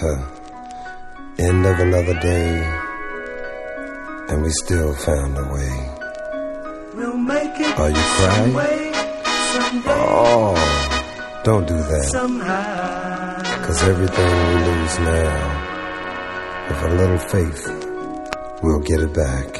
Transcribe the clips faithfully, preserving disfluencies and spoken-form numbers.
the end of another day, and we still found a way. We'll make it. Are you crying? Oh, don't do that. Somehow. Cause everything we lose now, with a little faith, we'll get it back.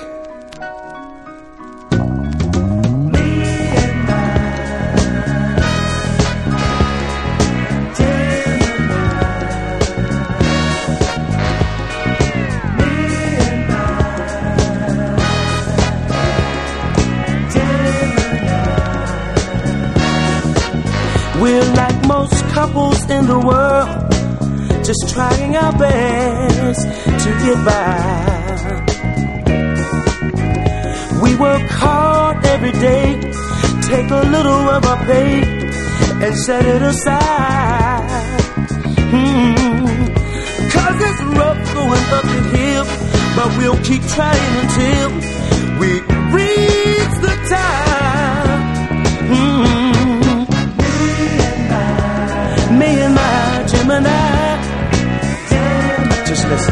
We're like most couples in the world, just trying our best to get by. We work hard every day, take a little of our pay and set it aside. Mm-hmm. Cause it's rough going up the hill, but we'll keep trying until we reach the top. Mm-hmm. Me and my Gemini. Just listen.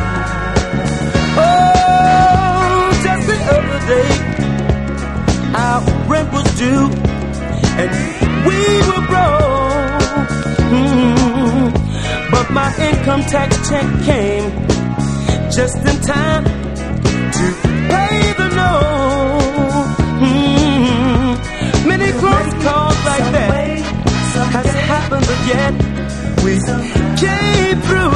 Oh, just the other day, our rent was due, and we were broke. Mm-hmm. But my income tax check came just in time to pay the note. Mm-hmm. Many close calls like that has happened, but yet we came through.